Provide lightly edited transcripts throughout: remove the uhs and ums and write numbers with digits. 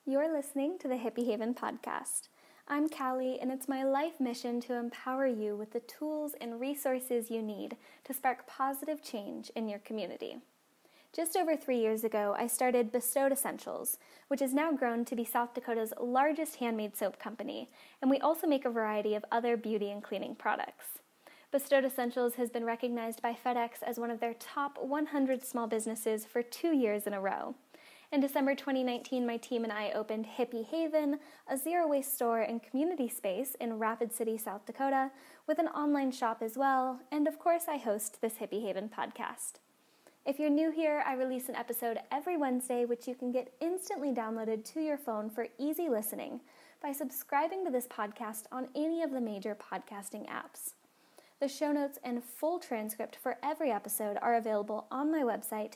You're listening to the Hippie Haven podcast. I'm Callie, and it's my life mission to empower you with the tools and resources you need to spark positive change in your community. Just over 3 years ago, I started Bestowed Essentials, which has now grown to be South Dakota's largest handmade soap company, and we also make a variety of other beauty and cleaning products. Bestowed Essentials has been recognized by FedEx as one of their top 100 small businesses for 2 years in a row. In December 2019, my team and I opened Hippie Haven, a zero-waste store and community space in Rapid City, South Dakota, with an online shop as well, and of course I host this Hippie Haven podcast. If you're new here, I release an episode every Wednesday, which you can get instantly downloaded to your phone for easy listening by subscribing to this podcast on any of the major podcasting apps. The show notes and full transcript for every episode are available on my website,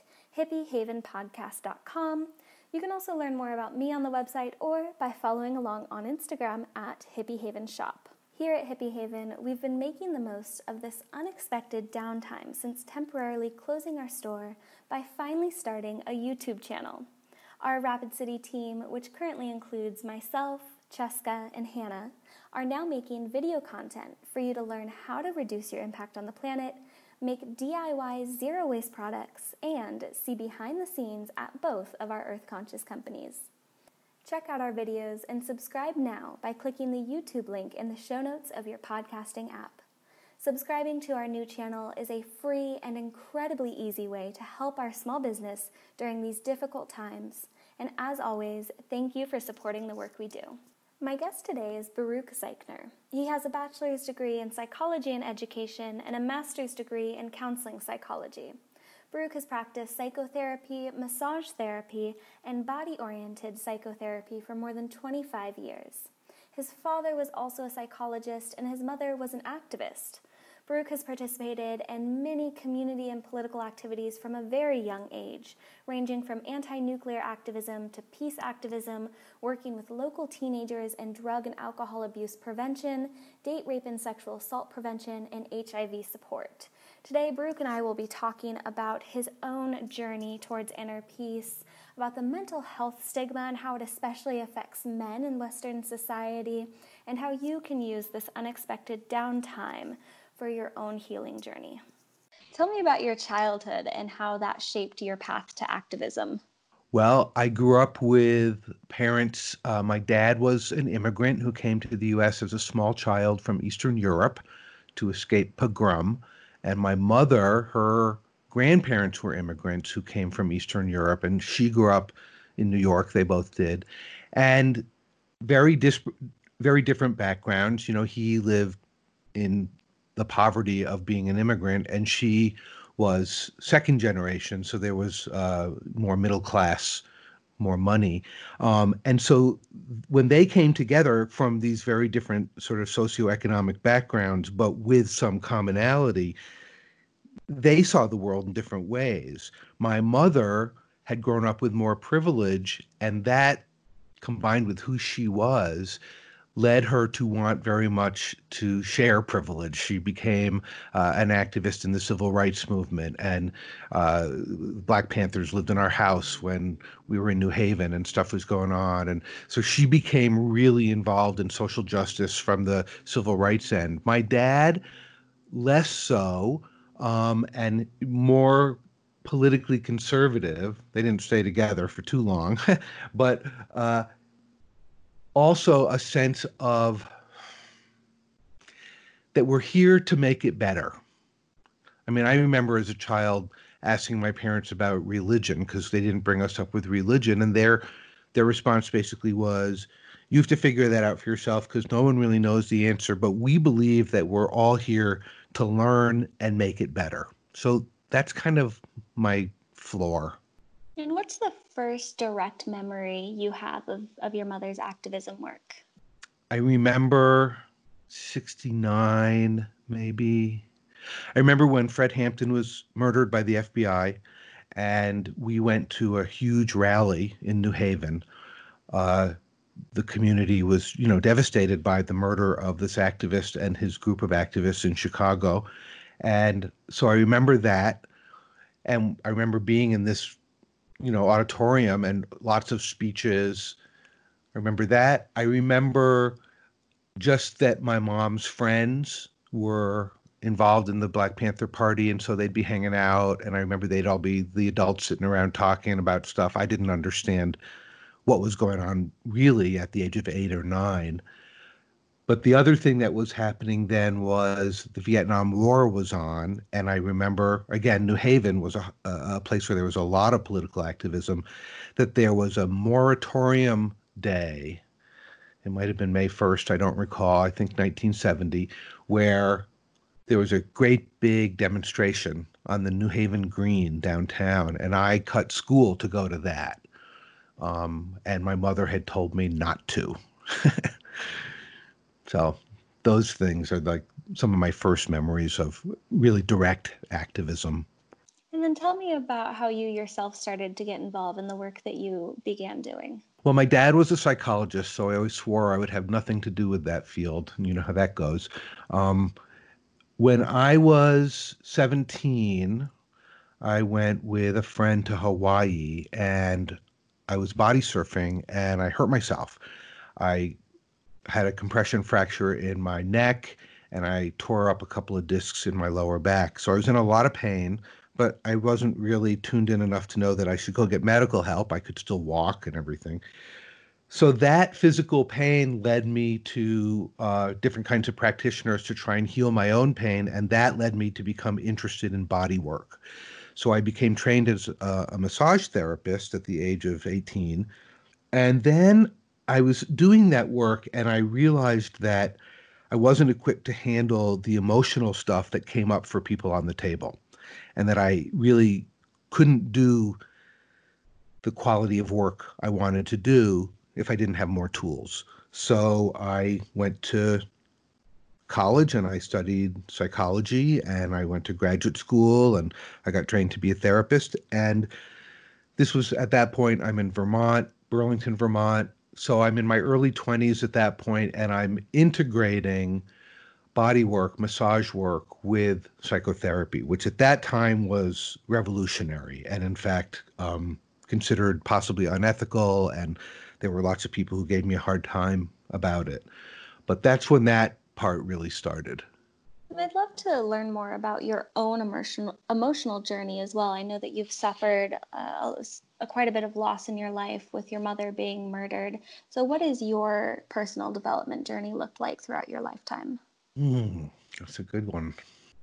hippiehavenpodcast.com. You can also learn more about me on the website or by following along on Instagram at hippiehavenshop. Here at Hippie Haven, we've been making the most of this unexpected downtime since temporarily closing our store by finally starting a YouTube channel. Our Rapid City team, which currently includes myself, Cheska, and Hannah, are now making video content for you to learn how to reduce your impact on the planet, make DIY zero-waste products, and see behind the scenes at both of our Earth Conscious companies. Check out our videos and subscribe now by clicking the YouTube link in the show notes of your podcasting app. Subscribing to our new channel is a free and incredibly easy way to help our small business during these difficult times. And as always, thank you for supporting the work we do. My guest today is Baruch Zeichner. He has a bachelor's degree in psychology and education and a master's degree in counseling psychology. Baruch has practiced psychotherapy, massage therapy, and body-oriented psychotherapy for more than 25 years. His father was also a psychologist, and his mother was an activist. Baruch has participated in many community and political activities from a very young age, ranging from anti-nuclear activism to peace activism, working with local teenagers in drug and alcohol abuse prevention, date rape and sexual assault prevention, and HIV support. Today, Baruch and I will be talking about his own journey towards inner peace, about the mental health stigma and how it especially affects men in Western society, and how you can use this unexpected downtime for your own healing journey. Tell me about your childhood and how that shaped your path to activism. Well, I grew up with parents. My dad was an immigrant who came to the U.S. as a small child from Eastern Europe to escape pogrom. And my mother, her grandparents were immigrants who came from Eastern Europe, and she grew up in New York. They both did. And very different backgrounds. You know, he lived in the poverty of being an immigrant, and she was second generation, so there was more middle class, more money. And so when they came together from these very different sort of socioeconomic backgrounds, but with some commonality, they saw the world in different ways. My mother had grown up with more privilege, and that, combined with who she was, led her to want very much to share privilege. She became an activist in the civil rights movement, and Black Panthers lived in our house when we were in New Haven and stuff was going on. And so she became really involved in social justice from the civil rights end. My dad, less so, and more politically conservative. They didn't stay together for too long, but also a sense of that we're here to make it better. I mean, I remember as a child asking my parents about religion because they didn't bring us up with religion, and their response basically was, you have to figure that out for yourself because no one really knows the answer, but we believe that we're all here to learn and make it better. So that's kind of my floor. And what's the first direct memory you have of your mother's activism work? I remember 69, maybe. I remember when Fred Hampton was murdered by the FBI, and we went to a huge rally in New Haven. The community was, devastated by the murder of this activist and his group of activists in Chicago. And so I remember that. And I remember being in this auditorium and lots of speeches I remember that. I remember just that my mom's friends were involved in the Black Panther Party, and so they'd be hanging out. And I remember they'd all be the adults sitting around talking about stuff. I didn't understand what was going on really at the age of 8 or 9. But the other thing that was happening then was the Vietnam War was on. And I remember, again, New Haven was a place where there was a lot of political activism, that there was a moratorium day. It might have been May 1st, I don't recall, I think 1970, where there was a great big demonstration on the New Haven Green downtown, and I cut school to go to that. And my mother had told me not to. So those things are like some of my first memories of really direct activism. And then tell me about how you yourself started to get involved in the work that you began doing. Well, my dad was a psychologist, so I always swore I would have nothing to do with that field. And you know how that goes. Um, when I was 17, I went with a friend to Hawaii and I was body surfing and I hurt myself. I had a compression fracture in my neck and I tore up a couple of discs in my lower back. So I was in a lot of pain, but I wasn't really tuned in enough to know that I should go get medical help. I could still walk and everything. So that physical pain led me to different kinds of practitioners to try and heal my own pain, and that led me to become interested in body work. So I became trained as a massage therapist at the age of 18. And then I was doing that work and I realized that I wasn't equipped to handle the emotional stuff that came up for people on the table, and that I really couldn't do the quality of work I wanted to do if I didn't have more tools. So I went to college and I studied psychology and I went to graduate school and I got trained to be a therapist. And this was at that point, I'm in Vermont, Burlington, Vermont. So I'm in my early 20s at that point and I'm integrating body work, massage work with psychotherapy, which at that time was revolutionary and in fact considered possibly unethical. And there were lots of people who gave me a hard time about it. But that's when that part really started. And I'd love to learn more about your own emotional journey as well. I know that you've suffered quite a bit of loss in your life with your mother being murdered. So what has your personal development journey looked like throughout your lifetime? That's a good one.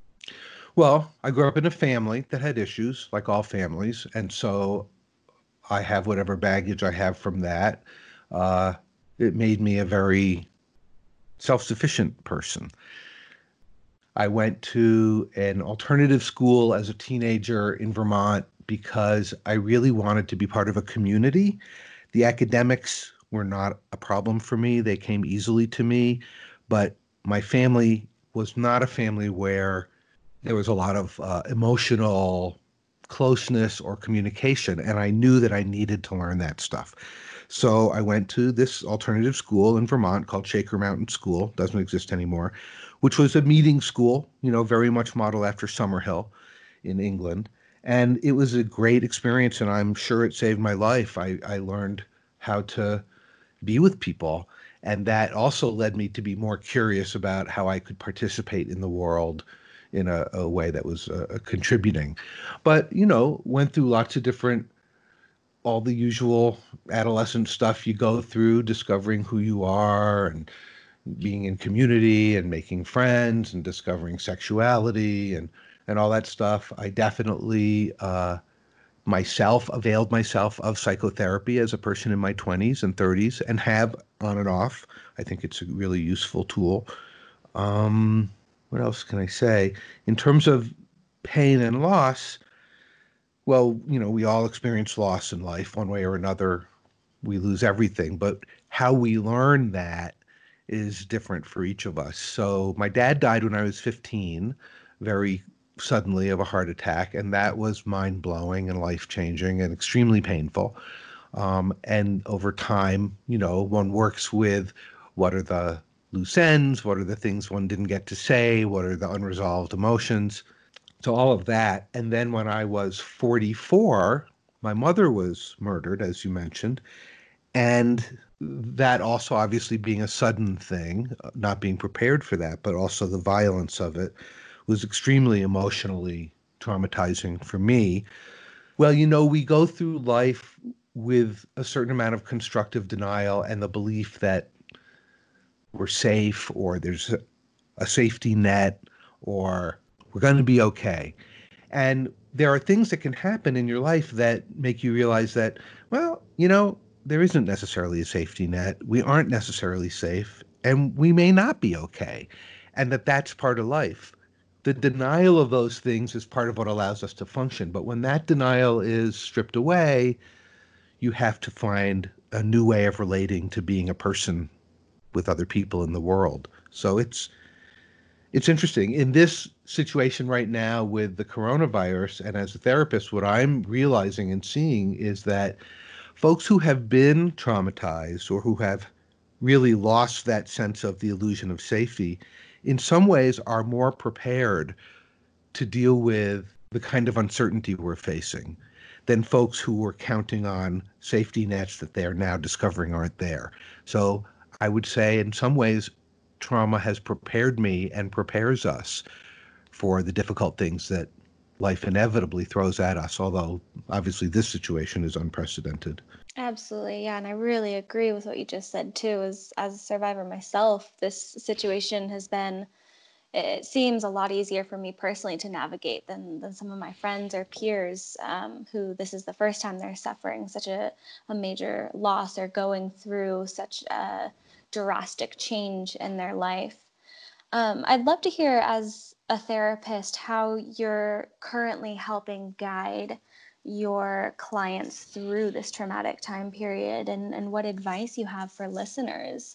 Well, I grew up in a family that had issues, like all families, and so I have whatever baggage I have from that. Uh, it made me a very self-sufficient person. I went to an alternative school as a teenager in Vermont because I really wanted to be part of a community. The academics were not a problem for me, they came easily to me, but my family was not a family where there was a lot of emotional closeness or communication, and I knew that I needed to learn that stuff. So I went to this alternative school in Vermont called Shaker Mountain School, doesn't exist anymore, which was a meeting school, you know, very much modeled after Summerhill in England. And it was a great experience, and I'm sure it saved my life. I learned how to be with people, and that also led me to be more curious about how I could participate in the world in a way that was contributing. But, you know, went through lots of different, all the usual adolescent stuff you go through, discovering who you are and being in community and making friends and discovering sexuality and all that stuff. I definitely myself availed myself of psychotherapy as a person in my 20s and 30s and have on and off. I think it's a really useful tool. What else can I say? In terms of pain and loss, well, you know, we all experience loss in life one way or another. We lose everything, but how we learn that is different for each of us. So my dad died when I was 15, very suddenly of a heart attack, and that was mind-blowing and life-changing and extremely painful. And over time, you know, one works with what are the loose ends, what are the things one didn't get to say, what are the unresolved emotions. So all of that. And then when I was 44, my mother was murdered, as you mentioned. And that also obviously being a sudden thing, not being prepared for that, but also the violence of it was extremely emotionally traumatizing for me. Well, we go through life with a certain amount of constructive denial and the belief that we're safe or there's a safety net or we're going to be okay. And there are things that can happen in your life that make you realize that, well, there isn't necessarily a safety net. We aren't necessarily safe, and we may not be okay. And that's part of life. The denial of those things is part of what allows us to function. But when that denial is stripped away, you have to find a new way of relating to being a person with other people in the world. So it's interesting. In this situation right now with the coronavirus, and as a therapist, what I'm realizing and seeing is that folks who have been traumatized or who have really lost that sense of the illusion of safety, in some ways are more prepared to deal with the kind of uncertainty we're facing than folks who were counting on safety nets that they're now discovering aren't there. So I would say, in some ways, trauma has prepared me and prepares us for the difficult things that life inevitably throws at us, although obviously this situation is unprecedented. Absolutely, yeah, and I really agree with what you just said too. As a survivor myself, this situation has been, it seems a lot easier for me personally to navigate than some of my friends or peers, who this is the first time they're suffering such a major loss or going through such a drastic change in their life. I'd love to hear, as a therapist, how you're currently helping guide your clients through this traumatic time period, and what advice you have for listeners,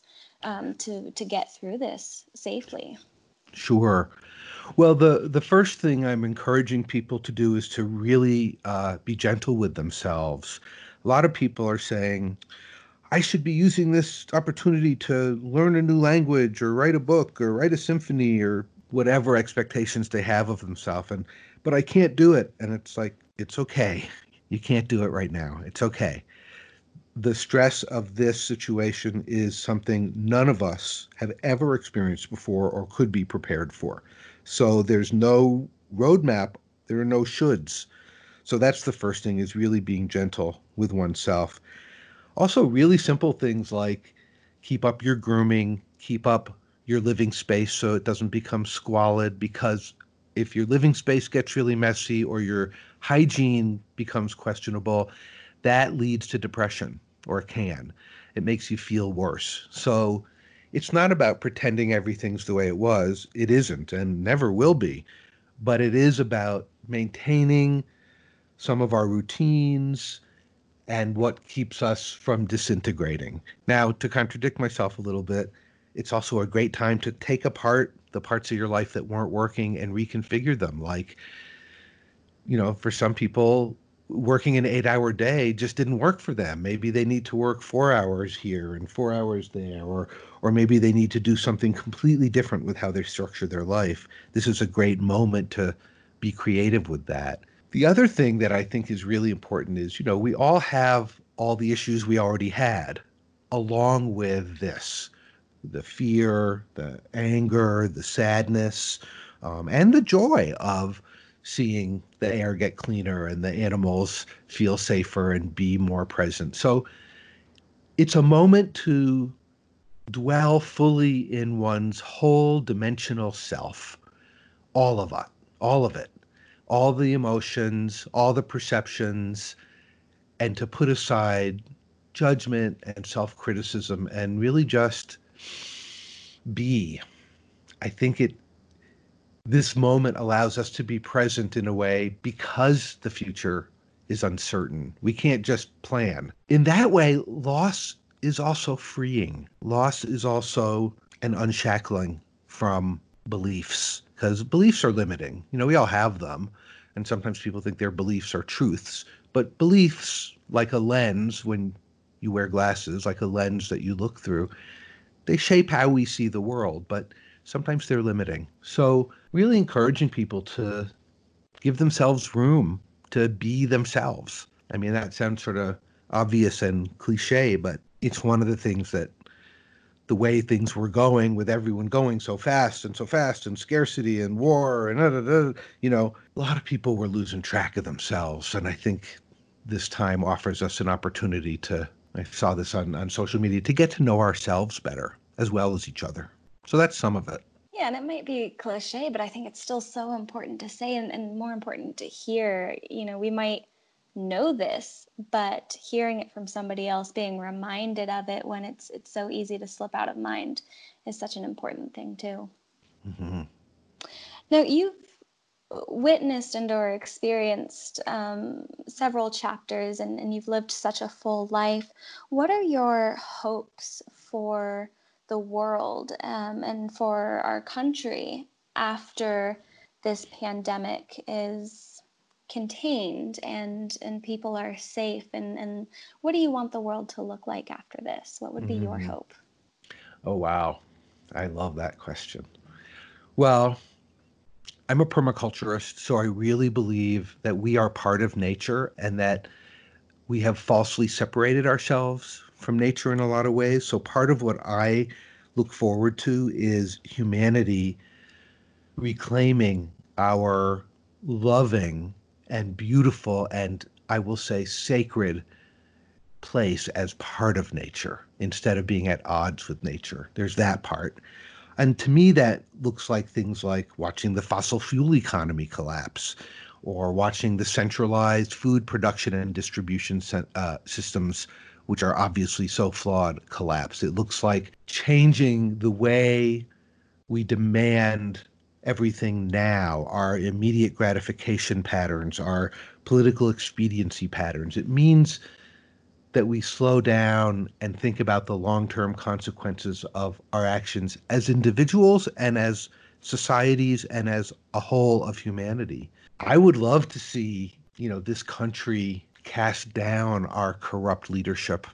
to get through this safely. Sure. Well, the first thing I'm encouraging people to do is to really be gentle with themselves. A lot of people are saying, I should be using this opportunity to learn a new language or write a book or write a symphony or whatever expectations they have of themselves. But I can't do it. And it's like, it's okay. You can't do it right now. It's okay. The stress of this situation is something none of us have ever experienced before or could be prepared for. So there's no roadmap. There are no shoulds. So that's the first thing, is really being gentle with oneself. Also, really simple things like keep up your grooming, keep up your living space so it doesn't become squalid, because if your living space gets really messy or your hygiene becomes questionable, that leads to depression, or it can. It makes you feel worse. So it's not about pretending everything's the way it was. It isn't and never will be. But it is about maintaining some of our routines and what keeps us from disintegrating. Now, to contradict myself a little bit, it's also a great time to take apart the parts of your life that weren't working and reconfigure them. Like, for some people, working an 8-hour day just didn't work for them. Maybe they need to work 4 hours here and 4 hours there, or maybe they need to do something completely different with how they structure their life. This is a great moment to be creative with that. The other thing that I think is really important is, we all have all the issues we already had along with this, the fear, the anger, the sadness, and the joy of seeing the air get cleaner and the animals feel safer and be more present. So it's a moment to dwell fully in one's whole dimensional self, all of it, all of it, all the emotions, all the perceptions, and to put aside judgment and self criticism and really just be. I think this moment allows us to be present in a way because the future is uncertain. We can't just plan. In that way, loss is also freeing. Loss is also an unshackling from beliefs, because beliefs are limiting. We all have them. And sometimes people think their beliefs are truths. But beliefs, like a lens, when you wear glasses, like a lens that you look through, they shape how we see the world, but sometimes they're limiting. So, really encouraging people to give themselves room to be themselves. I mean, that sounds sort of obvious and cliche, but it's one of the things that the way things were going with everyone going so fast and scarcity and war and a lot of people were losing track of themselves. And I think this time offers us an opportunity to, I saw this on social media, to get to know ourselves better as well as each other. So that's some of it. Yeah, and it might be cliche, but I think it's still so important to say and more important to hear. We might know this, but hearing it from somebody else, being reminded of it when it's so easy to slip out of mind is such an important thing too. Mm-hmm. Now, you've witnessed and or experienced several chapters and you've lived such a full life. What are your hopes for the world and for our country after this pandemic is contained and people are safe, and what do you want the world to look like after this? What would be your Mm-hmm. hope? Oh, wow. I love that question. Well, I'm a permaculturist, so I really believe that we are part of nature and that we have falsely separated ourselves from nature in a lot of ways. So part of what I look forward to is humanity reclaiming our loving and beautiful and, I will say, sacred place as part of nature instead of being at odds with nature. There's that part. And to me, that looks like things like watching the fossil fuel economy collapse or watching the centralized food production and distribution systems, which are obviously so flawed, collapse. It looks like changing the way we demand everything now, our immediate gratification patterns, our political expediency patterns. It means that we slow down and think about the long-term consequences of our actions as individuals and as societies and as a whole of humanity. I would love to see, this country cast down our corrupt leadership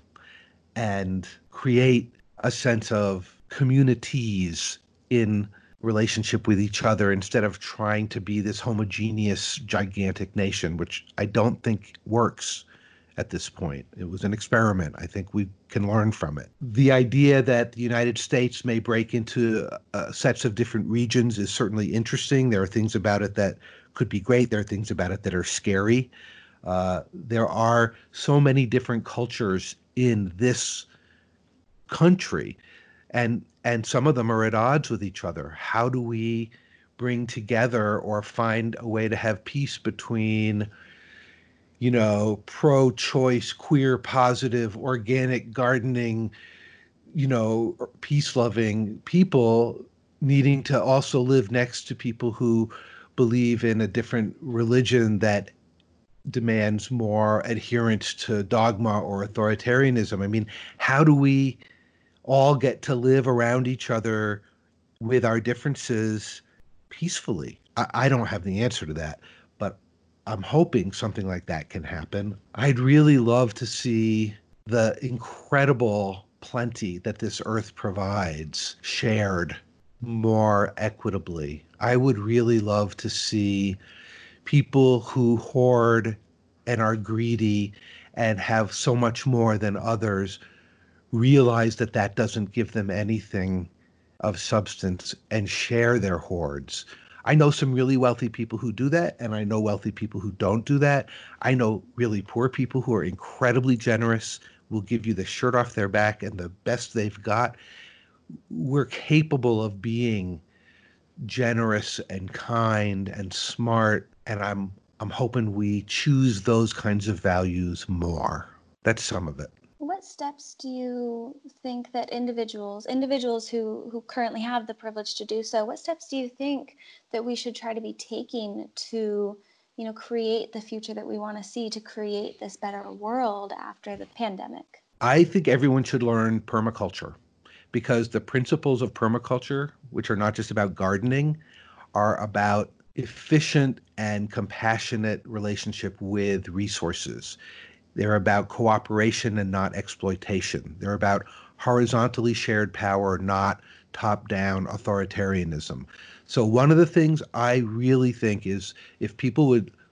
and create a sense of communities in relationship with each other instead of trying to be this homogeneous gigantic nation, which I don't think works at this point. It was an experiment. I think we can learn from it. The idea that the United States may break into sets of different regions is certainly interesting. There are things about it that could be great. There are things about it that are scary. There are so many different cultures in this country, and some of them are at odds with each other. How do we bring together or find a way to have peace between pro-choice, queer, positive, organic gardening, peace-loving people needing to also live next to people who believe in a different religion that demands more adherence to dogma or authoritarianism? I mean, how do we all get to live around each other with our differences peacefully? I don't have the answer to that, but I'm hoping something like that can happen. I'd really love to see the incredible plenty that this earth provides shared more equitably. I would really love to see people who hoard and are greedy and have so much more than others realize that that doesn't give them anything of substance and share their hoards. I know some really wealthy people who do that, and I know wealthy people who don't do that. I know really poor people who are incredibly generous, will give you the shirt off their back and the best they've got. We're capable of being generous and kind and smart, and I'm hoping we choose those kinds of values more. That's some of it. What steps do you think that individuals who currently have the privilege to do so, what steps do you think that we should try to be taking to, create the future that we want to see, to create this better world after the pandemic? I think everyone should learn permaculture because the principles of permaculture, which are not just about gardening, are about efficient and compassionate relationship with resources. They're about cooperation and not exploitation. They're about horizontally shared power, not top-down authoritarianism. So one of the things I really think is if people would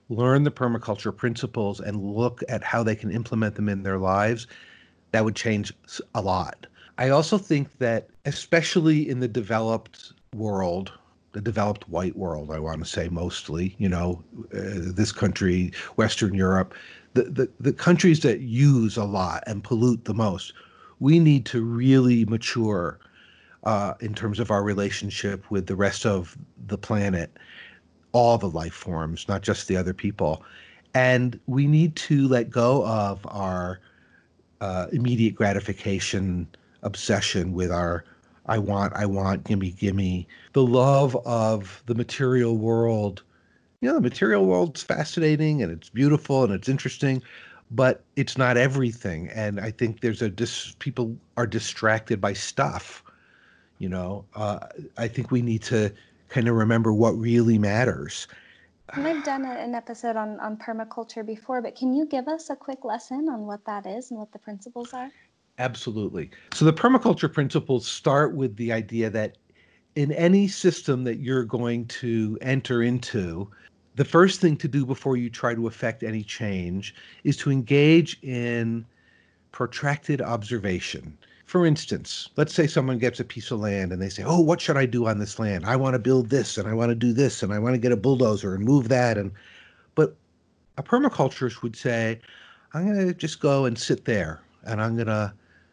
learn the permaculture principles and look at how they can implement them in their lives, that would change a lot. I also think that, especially in the developed world, the developed white world, I want to say mostly, this country, Western Europe, the countries that use a lot and pollute the most, we need to really mature in terms of our relationship with the rest of the planet, all the life forms, not just the other people. And we need to let go of our immediate gratification obsession with our I want, gimme, gimme. The love of the material world. The material world's fascinating and it's beautiful and it's interesting, but it's not everything. And I think people are distracted by stuff. I think we need to kind of remember what really matters. And I've done an episode on permaculture before, but can you give us a quick lesson on what that is and what the principles are? Absolutely. So the permaculture principles start with the idea that in any system that you're going to enter into, the first thing to do before you try to affect any change is to engage in protracted observation. For instance, let's say someone gets a piece of land and they say, "Oh, what should I do on this land? I want to build this and I want to do this and I want to get a bulldozer and move that." But a permaculturist would say, "I'm going to just go and sit there and I'm going to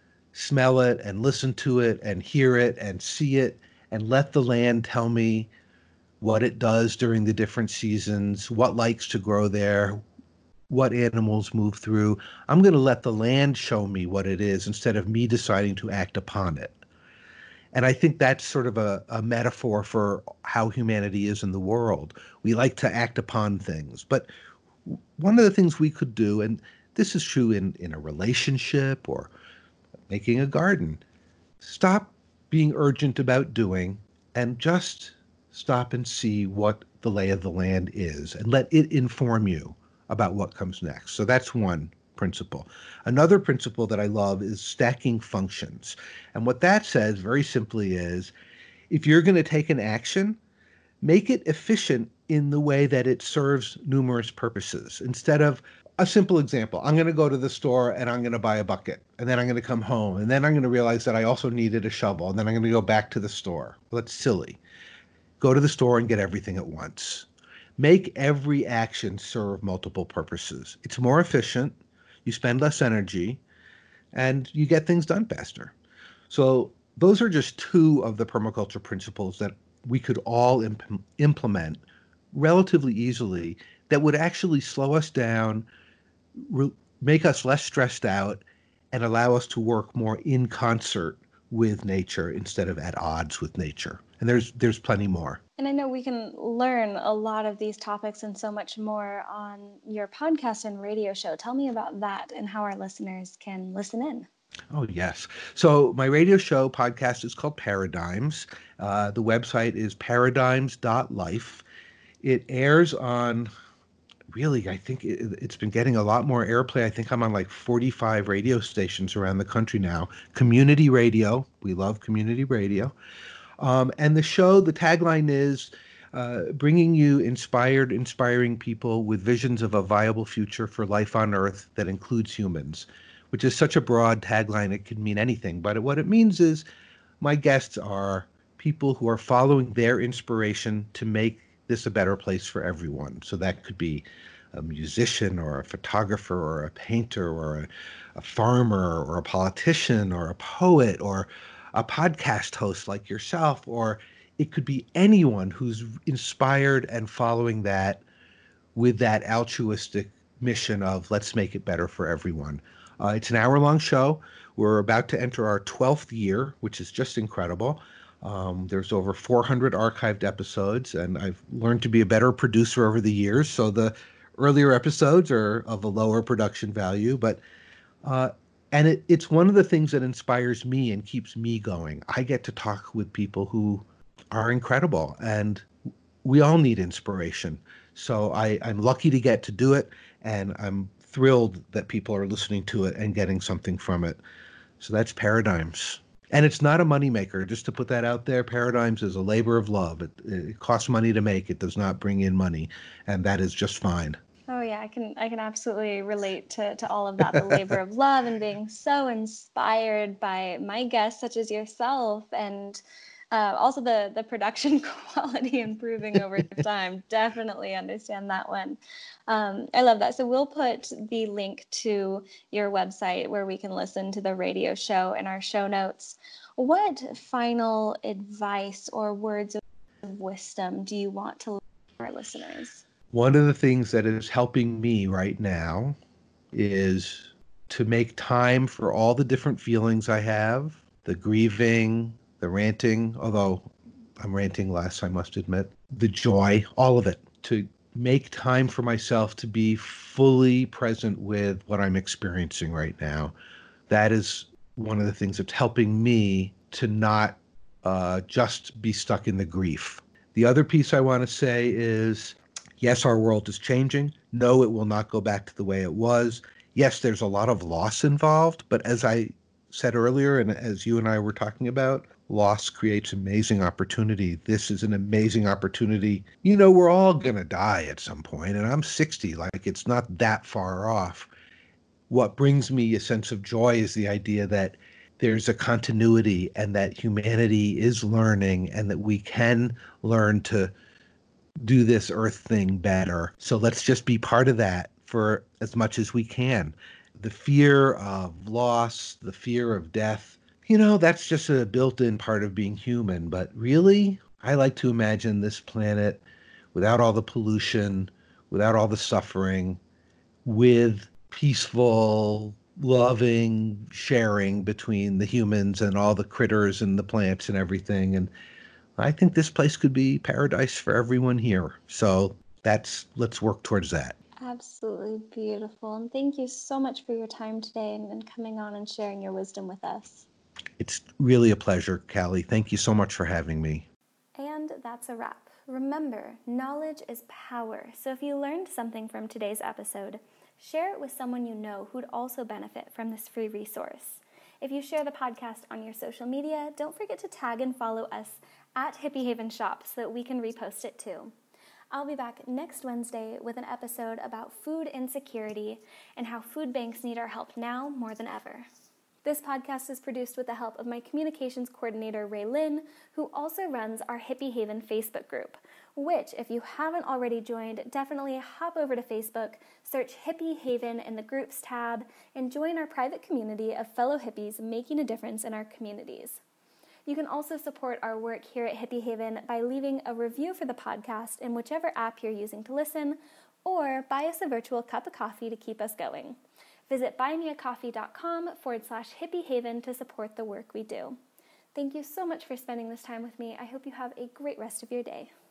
smell it and listen to it and hear it and see it and let the land tell me what it does during the different seasons, what likes to grow there, what animals move through. I'm going to let the land show me what it is instead of me deciding to act upon it." And I think that's sort of a metaphor for how humanity is in the world. We like to act upon things. But one of the things we could do, and this is true in a relationship or making a garden, stop being urgent about doing and just stop and see what the lay of the land is and let it inform you about what comes next. So that's one principle. Another principle that I love is stacking functions. And what that says very simply is, if you're going to take an action, make it efficient in the way that it serves numerous purposes. Instead of a simple example, I'm going to go to the store and I'm going to buy a bucket, and then I'm going to come home, and then I'm going to realize that I also needed a shovel, and then I'm going to go back to the store. Well, that's silly. Go to the store and get everything at once. Make every action serve multiple purposes. It's more efficient, you spend less energy, and you get things done faster. So those are just two of the permaculture principles that we could all implement relatively easily that would actually slow us down, make us less stressed out, and allow us to work more in concert with nature instead of at odds with nature. And there's plenty more. And I know we can learn a lot of these topics and so much more on your podcast and radio show. Tell me about that and how our listeners can listen in. Oh, yes. So my radio show podcast is called Paradigms. The website is paradigms.life. It airs on, really, I think it's been getting a lot more airplay. I think I'm on like 45 radio stations around the country now. Community radio. We love community radio. And the show, the tagline is bringing you inspiring people with visions of a viable future for life on Earth that includes humans, which is such a broad tagline, it can mean anything. But what it means is my guests are people who are following their inspiration to make this a better place for everyone. So that could be a musician or a photographer or a painter or a farmer or a politician or a poet or a podcast host like yourself, or it could be anyone who's inspired and following that with that altruistic mission of let's make it better for everyone. It's an hour-long show. We're about to enter our 12th year, which is just incredible. There's over 400 archived episodes, and I've learned to be a better producer over the years. So the earlier episodes are of a lower production value, but it's one of the things that inspires me and keeps me going. I get to talk with people who are incredible, and we all need inspiration. So I'm lucky to get to do it, and I'm thrilled that people are listening to it and getting something from it. So that's Paradigms. And it's not a moneymaker, just to put that out there. Paradigms is a labor of love. It costs money to make. It does not bring in money, and that is just fine. Oh yeah, I can absolutely relate to all of that, the labor of love and being so inspired by my guests such as yourself, and also the production quality improving over time. Definitely understand that one. I love that. So we'll put the link to your website where we can listen to the radio show in our show notes. What final advice or words of wisdom do you want to leave our listeners? One of the things that is helping me right now is to make time for all the different feelings I have, the grieving, the ranting, although I'm ranting less, I must admit, the joy, all of it, to make time for myself to be fully present with what I'm experiencing right now. That is one of the things that's helping me to not just be stuck in the grief. The other piece I want to say is yes, our world is changing. No, it will not go back to the way it was. Yes, there's a lot of loss involved, but as I said earlier, and as you and I were talking about, loss creates amazing opportunity. This is an amazing opportunity. You know, we're all going to die at some point, and I'm 60, like it's not that far off. What brings me a sense of joy is the idea that there's a continuity and that humanity is learning and that we can learn to do this earth thing better. So let's just be part of that for as much as we can. The fear of loss, the fear of death, you know, that's just a built in part of being human. But really, I like to imagine this planet without all the pollution, without all the suffering, with peaceful, loving sharing between the humans and all the critters and the plants and everything. And I think this place could be paradise for everyone here. So let's work towards that. Absolutely beautiful. And thank you so much for your time today and coming on and sharing your wisdom with us. It's really a pleasure, Callie. Thank you so much for having me. And that's a wrap. Remember, knowledge is power. So if you learned something from today's episode, share it with someone you know who'd also benefit from this free resource. If you share the podcast on your social media, don't forget to tag and follow us at Hippie Haven Shop so that we can repost it too. I'll be back next Wednesday with an episode about food insecurity and how food banks need our help now more than ever. This podcast is produced with the help of my communications coordinator, Ray Lynn, who also runs our Hippie Haven Facebook group, which, if you haven't already joined, definitely hop over to Facebook, search Hippie Haven in the Groups tab, and join our private community of fellow hippies making a difference in our communities. You can also support our work here at Hippie Haven by leaving a review for the podcast in whichever app you're using to listen, or buy us a virtual cup of coffee to keep us going. Visit buymeacoffee.com/hippiehaven to support the work we do. Thank you so much for spending this time with me. I hope you have a great rest of your day.